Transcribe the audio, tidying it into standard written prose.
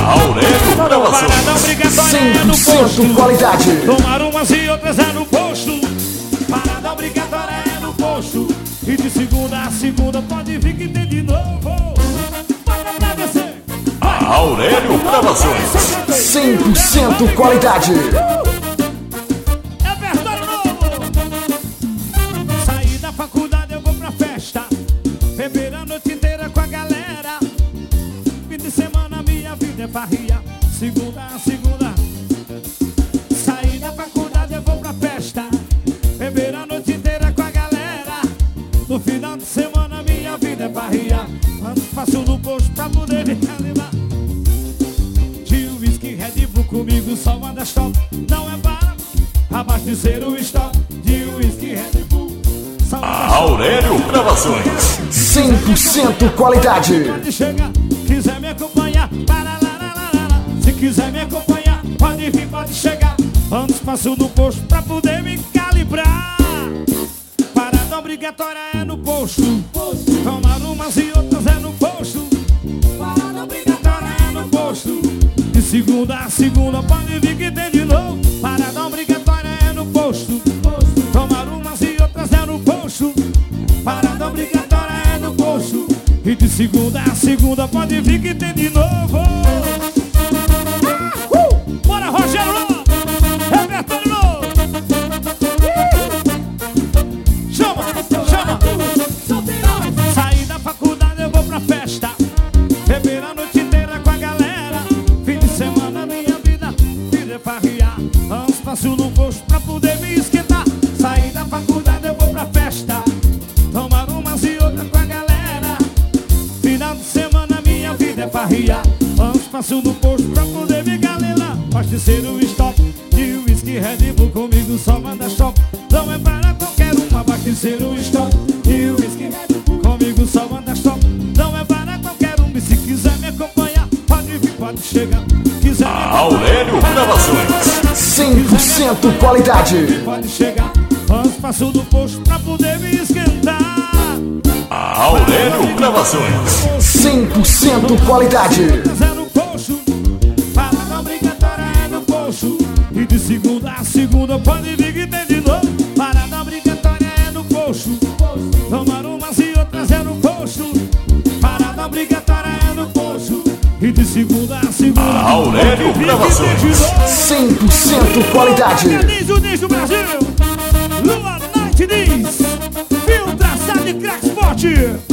Aurélio Gravações. Parada obrigatória é no 100% posto. qualidade. Tomar umas e outras é no posto. Parada obrigatória é no posto. E de segunda a segunda pode vir que tem de novo. Bora pra descer. Aurélio Gravações. 100% qualidade. É verdade novo. Saí da faculdade, eu vou pra festa. Beber a noite inteira com a galera. Fim de semana minha vida é farria. Segunda a segunda. Saí da faculdade, eu vou pra festa. Beber a noite inteira com a galera. No final de semana minha vida é farria. Quando faço no posto pra poder me animar. De whisky, Red Bull comigo só manda stop. Não é para abastecer o estoque. De whisky, Red Bull só manda stop. Aurélio Gravações. 100% qualidade. Pode chegar, quiser me acompanhar, para lá, lá, lá, lá, lá. Se quiser me acompanhar, pode vir, pode chegar. Antes passo no posto pra poder me calibrar. Parada obrigatória é no posto. Tomar umas e outras é no posto. Parada obrigatória é no posto. De segunda a segunda pode vir que tem de novo. Parada obrigatória é no posto. Tomar umas e outras é no posto. Parada obrigatória é no posto. E de segunda a segunda pode vir que tem de novo. Bora, Rogério Lopes! Repertório novo! Chama, chama! Saí da faculdade, eu vou pra festa. Beber a noite inteira com a galera. Fim de semana minha vida é farriar. Antes passo no posto pra poder me esquentar. Saí da faculdade, eu vou pra festa. Tomar umas e outras com a galera. Final de semana minha vida é farriar. Antes passo no posto pra poder me galelar. Pode ser o stop de whisky, Red Bull comigo só manda stop. Não é para qualquer um abastecer o stop de whisky, Red Bull comigo só manda stop. Não é para qualquer um, e se quiser me acompanhar, pode vir, pode chegar. Quiser me acompanhar, Aurélio Gravações. 100% qualidade. pode chegar. Antes passo do posto pra poder me esquentar. Aurélio Gravações. 100% qualidade. É no posto. Parada obrigatória é no posto. E de segunda a segunda pode vir que tem de novo. Parada obrigatória é no posto. Tomar umas e outras é no posto. Parada obrigatória é no posto. E de segunda a segunda Aurélio pode vir que Gravações. tem de novo. 100% qualidade. Diz o Diz do Brasil. Lua Night Diz. Filtração de Crack Sport.